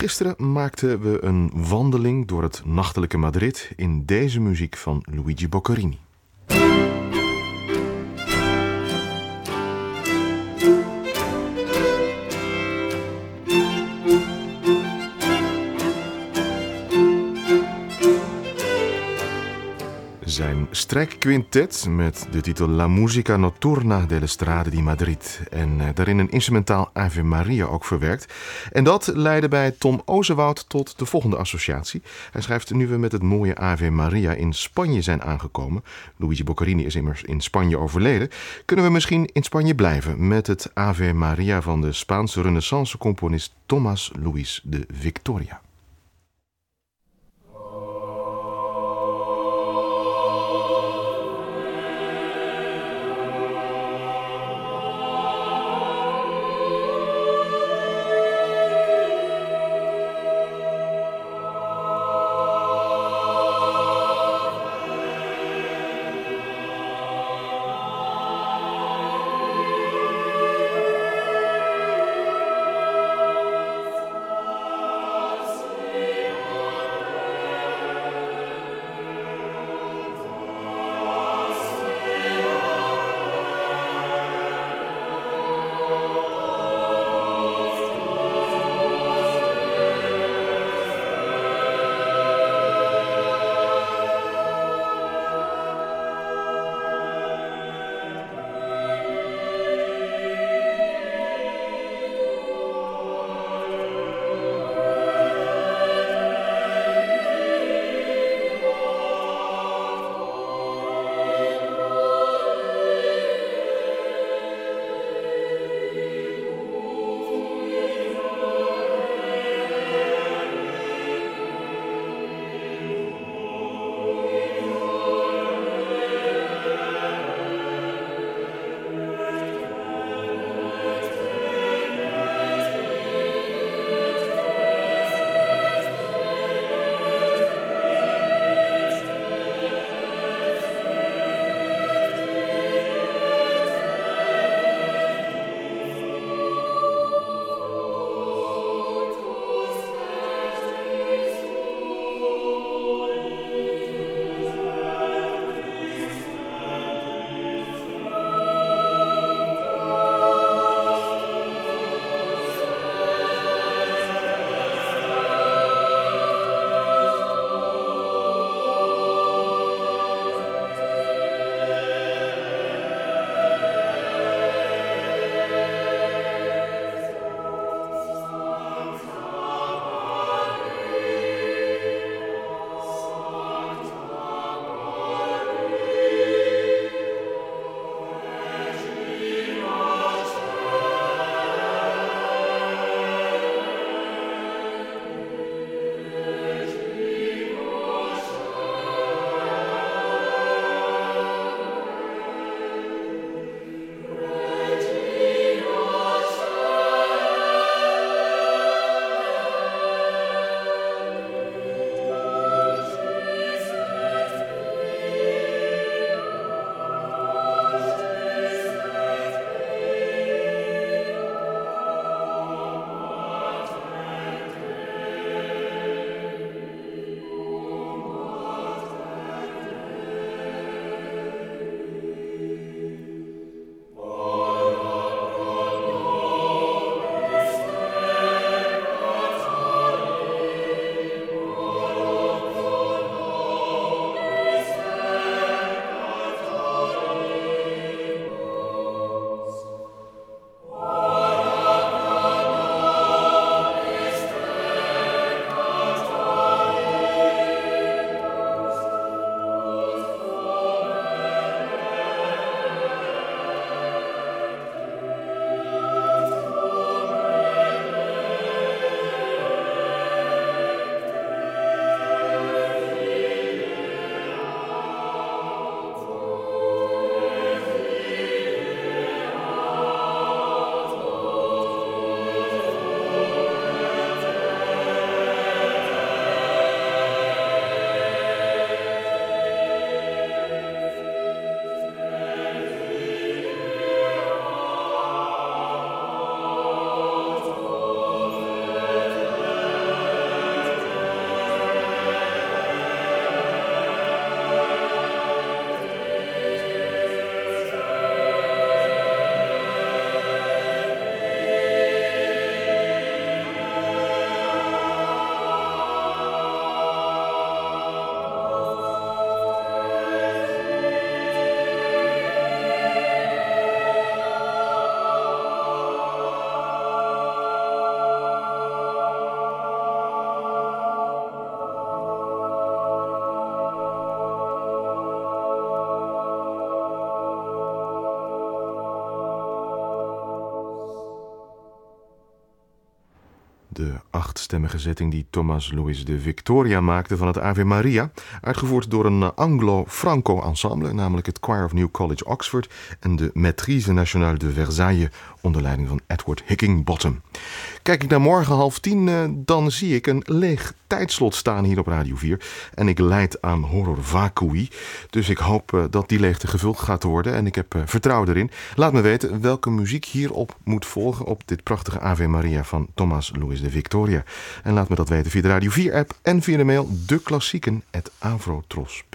Gisteren maakten we een wandeling door het nachtelijke Madrid in deze muziek van Luigi Boccherini. Zijn strijkquintet met de titel La Musica Notturna delle Strade di Madrid en daarin een instrumentaal Ave Maria ook verwerkt. En dat leidde bij Tom Ozewoud tot de volgende associatie. Hij schrijft: nu we met het mooie Ave Maria in Spanje zijn aangekomen, Luigi Boccherini is immers in Spanje overleden, kunnen we misschien in Spanje blijven met het Ave Maria van de Spaanse renaissance-componist Tomás Luis de Victoria. de 8-stemmige zetting die Thomas Louis de Victoria maakte van het Ave Maria. Uitgevoerd door een Anglo-Franco ensemble, namelijk het Choir of New College Oxford en de Maîtrise Nationale de Versailles onder leiding van Edward Hickinbottom. Kijk ik naar morgen 9:30, dan zie ik een leeg tijdslot staan hier op Radio 4. En ik leid aan horror vacui. Dus ik hoop dat die leegte gevuld gaat worden. En ik heb vertrouwen erin. Laat me weten welke muziek hierop moet volgen op dit prachtige Ave Maria van Thomas Louis de Victoria. En laat me dat weten via de Radio 4 app en via de mail deklassieken@avrotros.nl.